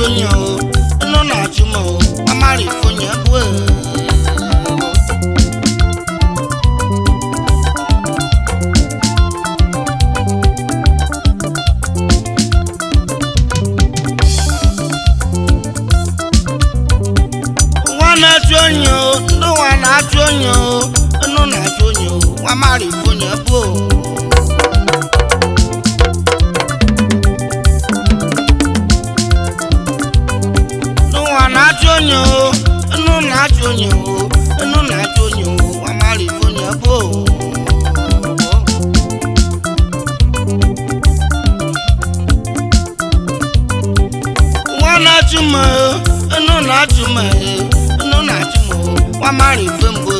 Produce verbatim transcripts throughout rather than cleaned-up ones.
chonyo no na chumo amari fonya bwe wana chonyo no wana chonyo no na chonyo amari fonya bwe Jonyo, no na jonyo, no na jonyo, amari fonya bo. Wana chuma, no na chuma, no na chuma, amari fembo.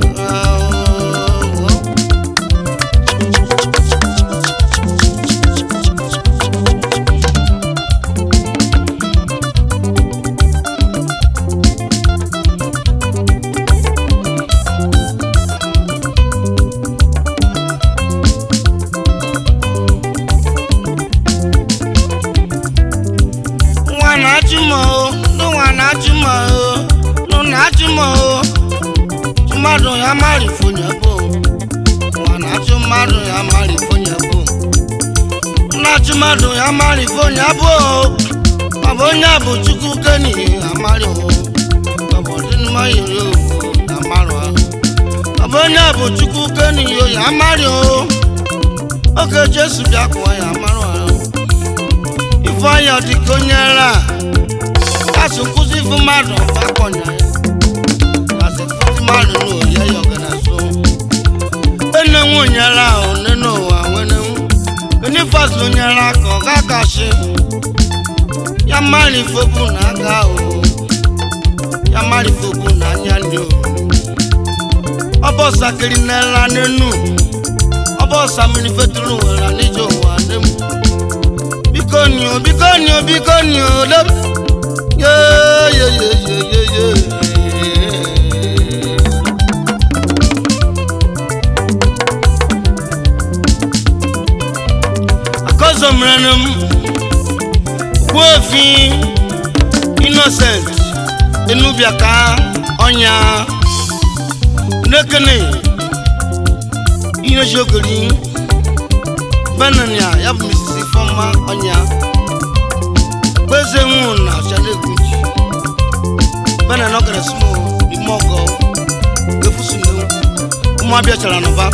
Chumado ya mari fonya bo. Wana chumado ya mari fonya bo. Na chumado ya mari fonya bo. Abonya bo chuku kani amari ho. Abodin mayiro amaro. Abonya bo chuku kani yo ya mari ho. Oke Jesu bia kwa ya amaro. Ifanya dikonyara. Kasu kuzi fumado bakonya. Manu no ya yogana so ene nwonyara o neno wa wene eni fast no nyara ko kakashi ya mali fobu na ga o ya mali fobu na nyandi o obo sakiri na la nenu obo samini fetulu wala nijo wa nem bikoni o bikoni o bikoni o le ye ye ye ye ye Zomranum Wofi Innocent Enubiaka Onya Nekene Ino Jogori Banania Yab Misisi Foma Onya Beze Muna Chane Guji Banana Okara Smo Imogo Gefusunu Umabia Chalanova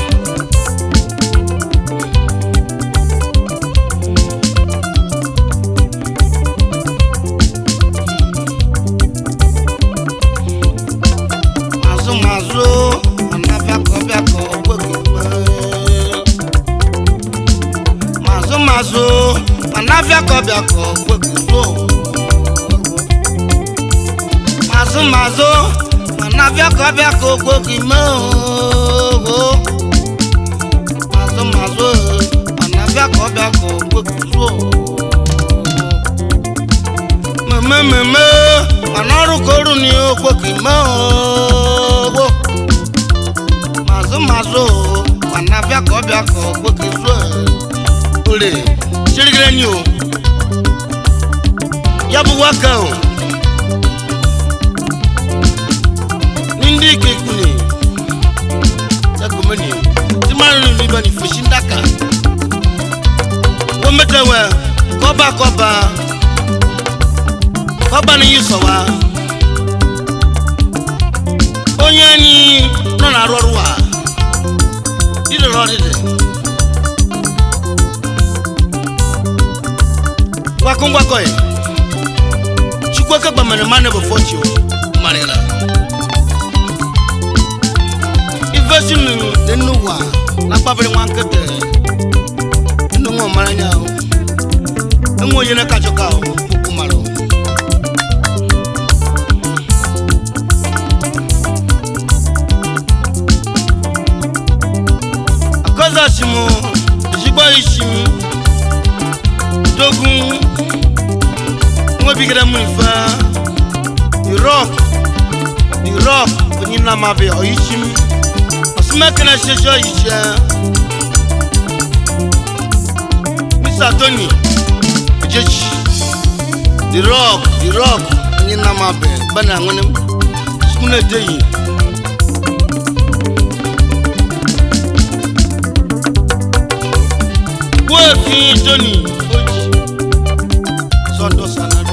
Mazo, anavia kobiako, kwekuzo. Mazo mazo, anavia kobiako, kwekimo. Mazo mazo, anavia kobiako, kwekuzo. Meme meme, anaru koru ni o kwekimo. Mazo mazo, anavia kobiako, kwekuzo. Ole, chirigire ni o. Yabu waka o. Nindi kekune. Yakumeni. Timanu ni bani fushindaka. Wometewe koba koba. Koba ni yusowa. Onyani no na roruwa. Dide rodide. Wakongwa koy chukwa ka bamane mane bo focho marela ivesinu denuwa na babele wankete nungo maranya o nwo yene ka joka o kumaro akaza shimo jigba ishimi dogun mo bigara mufa Europe Europe kunina mabe oyishim asmekena shejo yisha Mister Tony Jechi The Rock rock ni na ma be bana ngone skuna deyi wo fi Johnny oji sondo sanado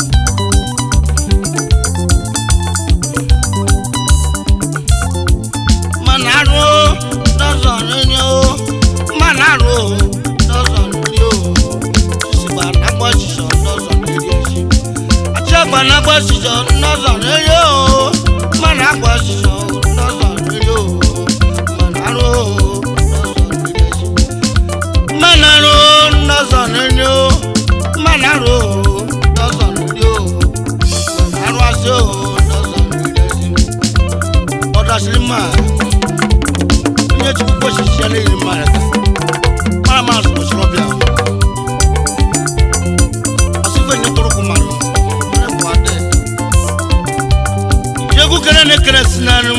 manaro dozo nyo manaro dozo nyo siba na gbo siso dozo nyo achagba na gbo siso dozo nyo mana gbo siso dozo nyo manaro manaro dozo nyo manaro dozo nyo manaro aso dozo nyo oda silima nye ti ko sise le ni mara para ma so so bia asife ni toro ko maro ne ko ade yegu kene ne kene sinanu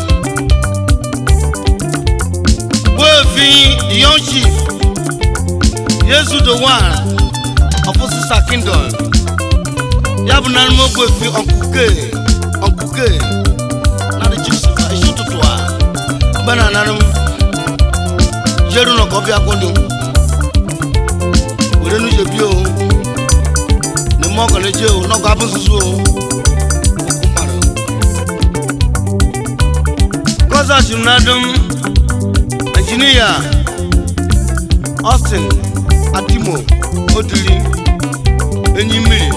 bofi yonchi yesu the one of sister kingdom yabuna mo bofi onkuke onkuke na the jesus isu tutwa bana nanu jeru no ko bi akondo ore nu je bi o ni mo ko le je o no ko abun susu o ko maro koza junadum engineer Austin Atimo Odili enyi mmiri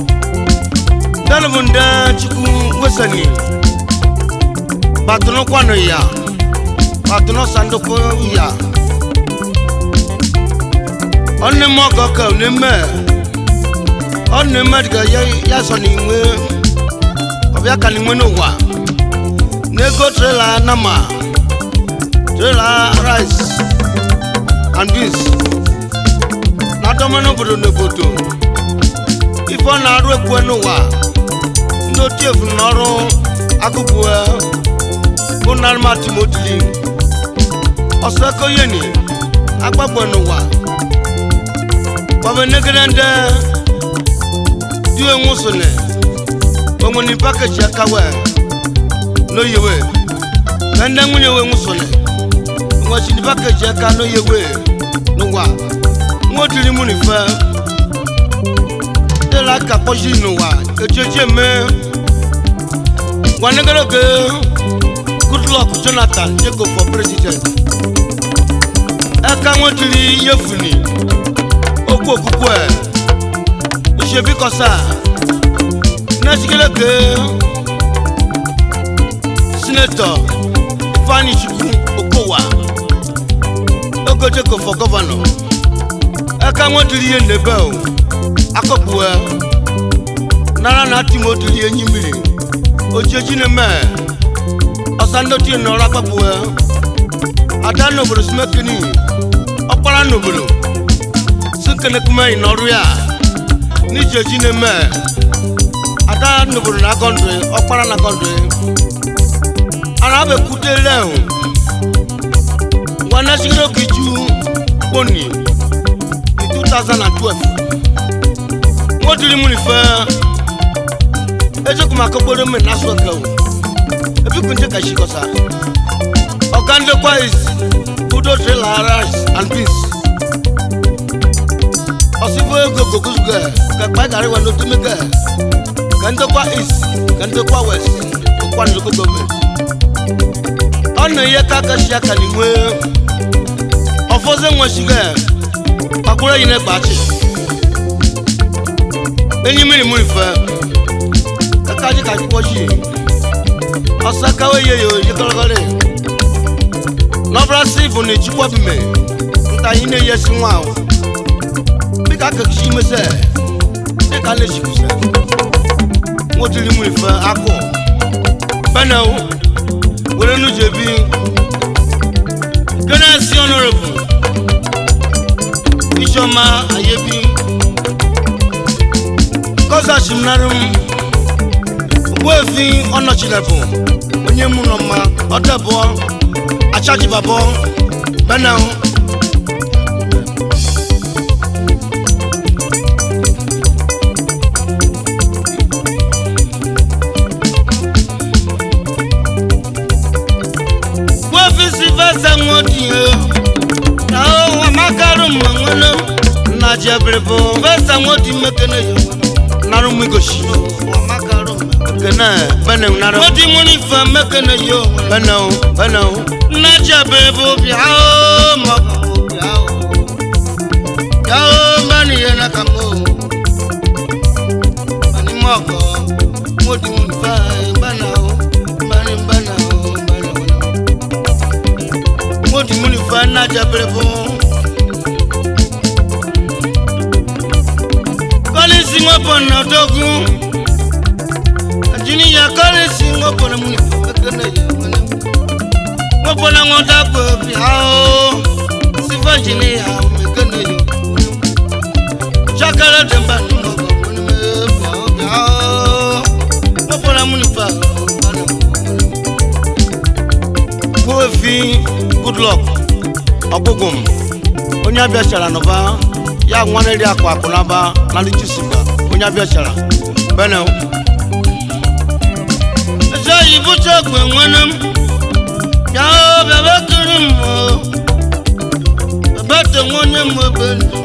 dalbunda chukwu wesani batuno kwano ya batuno sandoko ya onne mo goka onne me onne me diga ya ya so ni nwe obia kan nwe no wa nego trailer nama trailer rice and beans na domano bodo ne bodo ifo na aru eku no wa ndo tiefu noro akubu Bonal Matimotili Osako yeni agbagbo no wa Baba negrande Diwe ngusone Omo ni package akawe no yewe Nanda munye we ngusone Omo chi ni package aka no yewe no wa Ngotili munifa De la kapoji no wa Ejeje me Wanegaloge Good luck, Jonathan. You go for president. I can't want to leave you funny. Oko kukwe. Je bi kosa. Nasikele ke. Senator Fanny Chuku Okowa. Oko je go for governor. I can't want to leave the bell. Akopwe. Nara na Timothy leave nyimiri. Ojeji ne me. Osando ti no ra papu e adano bro smekini opara no bro sinkene kuma inoru ya ni jeji ne me adano bro na country opara na country ara be kutele o wana sigiro kiju boni in twenty twelve moduli muni fa ejo kuma ko bodo me na so ka o If you can take a shikosa, Ogando Quais, Pudo rice and beans. Osibo go go go, Kapagari one to make a Gando Quais, Gando Quais, one local government. On the Yakaka Shakaniwe, of Ozen was sugar, Pakura in a batch. Then you made money for Kakaji Kaji. Osaka we yo yikologole Nobra sifu ni chukwa bime Nta hine yesi mwao Bika kakishime se Bika le shiku se Mwotili mwife ako Bana u Wele nu jebi Gana si honorable Ishoma ayebi Koza shimnarum Wefi onochilebu Onye mu no ma odebo achaji babo bana jabrebo vesa ngoti mekene yo naru migoshi wa makaro kena bana naru ngoti muni fa mekene yo bana bana na jabrebo biao mako biao yao mani yana kamo mani mako ngoti muni fa bana bana bana bana ngoti muni fa na jabrebo Kalisi ngopona dogu Ajini ya kalisi ngopona muni fakana ya wana Ngopona ngonda gwepi hao Sifa jini ya mekana ya Chakala temba numoga muni mepa hao Ngopona muni fakana Kwefi good luck Abogum Onya biashara nova ya ngwane ri akwa akunaba na lichisiba onya biachara bene eja ibucha gwe ngwanam ya bebe kirimo bebe ngone mwebendo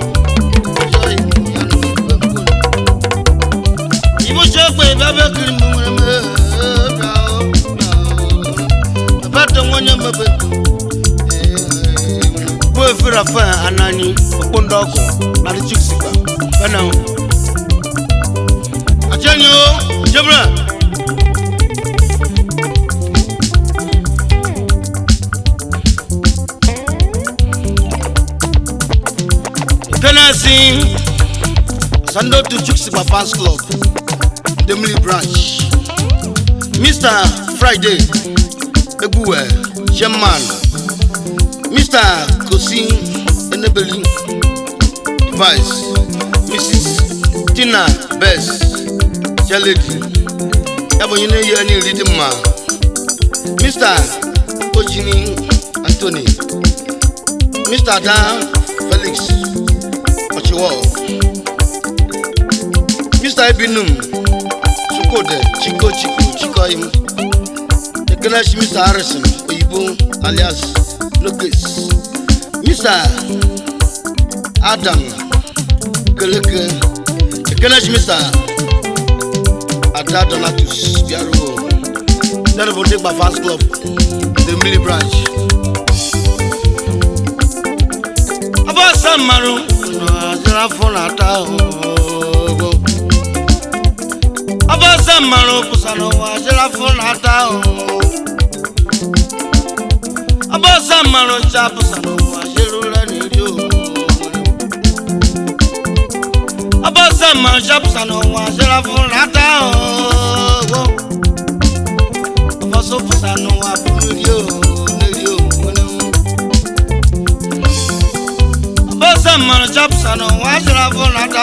ibucha gwe bebe kirimo ngone bebe ngone mwebendo kwe fira fa anani okondogo na the chicks ba bana achenyo jebra kana sing sando to chicks ba fans club Demili branch Mister Friday Ebuwe Chairman Mister Kosin Enebeli Vice Missus Tina Bess Chaledi Yabo yine yani Ridima Mister Ojini Anthony Mister Dan Felix Ochiwo Mister Ebinum Sukode Chico Chico Chico Im Ekelash Mister Harrison Oyibo alias Lucas Mister Adam Keleke Ekelash Mister Ada Donatus Biaro That will take my fast club the Millie branch Aba Samaru Azra Fonata Aba Samaru Pusano Azra Fonata Aba Samaru Chapusano Azra Nidio Aba Samaru Chapusano Azra Fonata Aba Sopusano Aburio Nidio Aba Samaru Chapusano Azra Fonata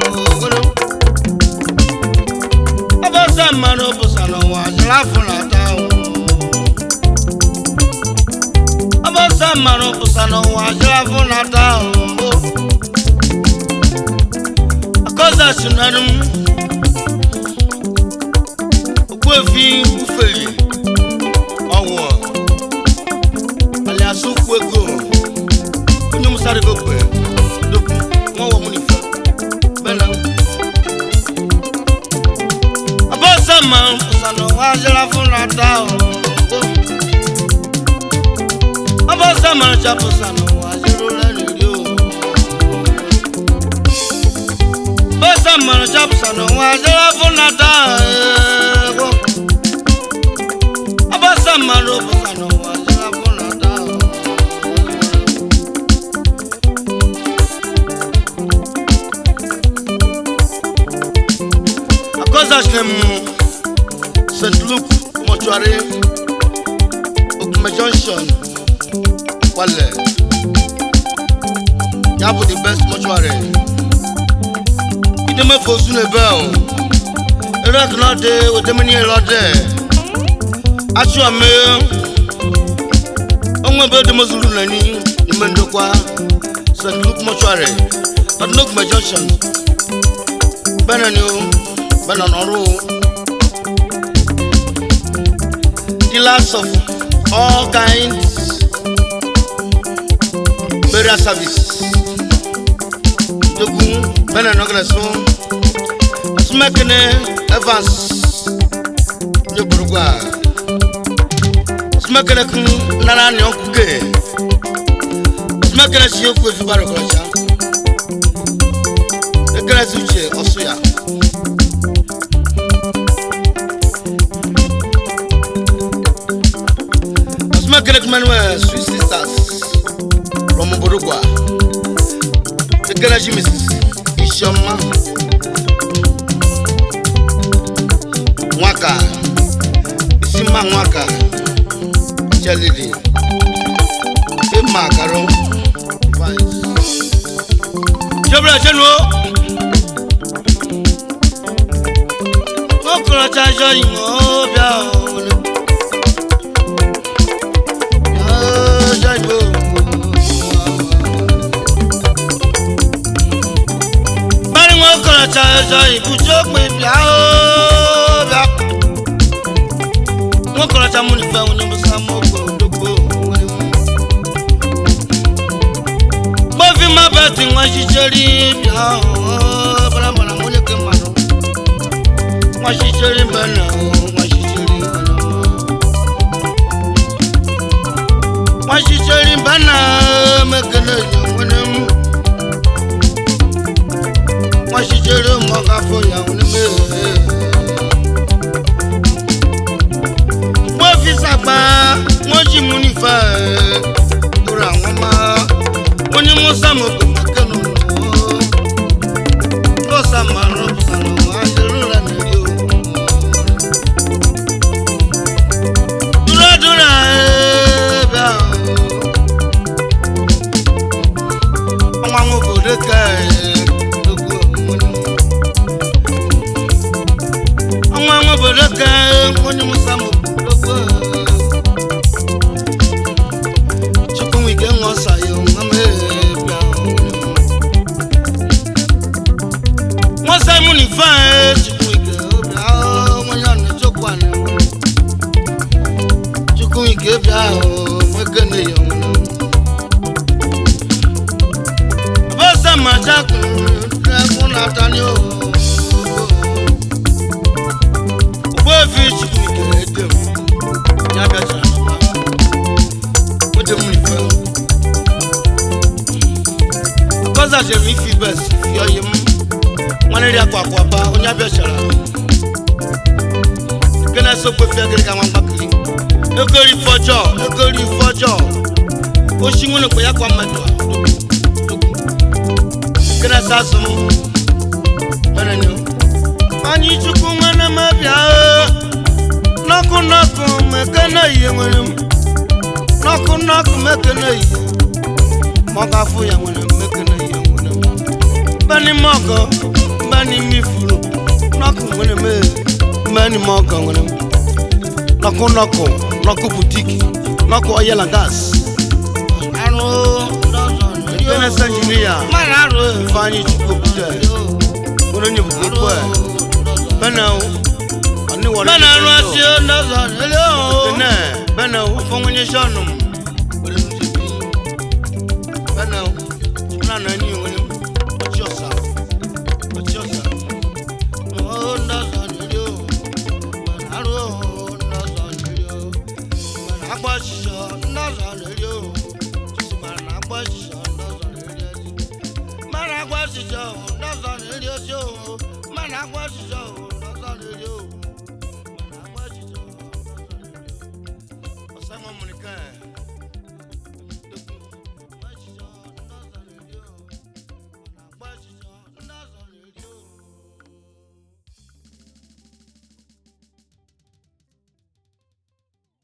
Aba Samaru Pusano Azra Fonata Aba Samaru Pusano Azra Fonata Akoza Sunanum Ukwefi Ufeli Owo Aliasu Kwego Kunyo Musari Gokwe Doku Mwawa Munifa Bena Aba Samaru Pusano Azra Fonata Aba Samaru Chapusano Azra Nidio Aba Samaru Chapusano Azra Fonata Aba Samaru Pusano Azra Fonata Akoza Shnemu Saint Luke Mortuary Okume Junction Wale Yabu the best mortuary Ideme Fosune Bell Iraq Node Udemini Lode Achu Ame Onwe Bede Mozulu Nani Nimendokwa Saint Luke Mortuary At Okume Junction Benanu Benanoru Dealers of all kinds burial service Dogun bena nogala so Smakene Evans Nyoburugwa Smakene kun nana ni okuke Smakene si oku fi baro kocha Ekele suche osuya Smakene kumanwe Sweet Sisters from Burugwa Ekele Missus Ishoma Mwaka Isima Mwaka Chalidi Ima Karo Jobra Jenwo Okoro Chajo Imo Bia Oh Jaibo Bari Okoro Chajo Ibujo Bia Okoro Chajo Muni Fa Uni Musamo My birthday was she cherry, oh, but I'm on a money come on. Was she cherry banner? Was she cherry banner? Was she cherry banner? Make a little winning. Was she cherry mocha for young women? What is a bar? What you money for? Mama. When you must some of them, no, some man, and the rule and you. Dura Dura, among over the guy, among over the guy, when you must some of the Chicken we get more say. Money fast, we go. Oh, my young Jokwan. Jukui gave out, we're gonna young. Bossa Majaku, Dragon after you. Where fish we get them. Yagata. What the money for? Because I say, if you best, you're him. Mwaneli akwa kwa ba onya biashara Kena so pe fi agere ka wan bakiri Egori fojo egori fojo O shinwono pe yakwa madwa Kena sasum Bananyo Anyi chuku ngana mabia Noku noku mekena iye mwenem Noku noku mekena iye Moga fu ya mwenem mekena iye mwenem Bani mogo Bani mi furu Noku mwene me Bani mogo mwenem Noku noku Noku boutique Noku oil and gas Aro Kena engineer Mararo Fanyi chuko bute Mwenye nye bukwe Bana u Bana aro asyo Ndazan Hello Kene Bana u Fongonye shanum Bana u Nana ni mwenem Ochosa Ochosa Oh Ndazan Hello Mararo Ndazan Hello Managwa shisha Ndazan Hello Managwa shisha Managwa shisha Ndazan Hello Managwa shisha Ndazan Hello Managwa shisha Osama Monica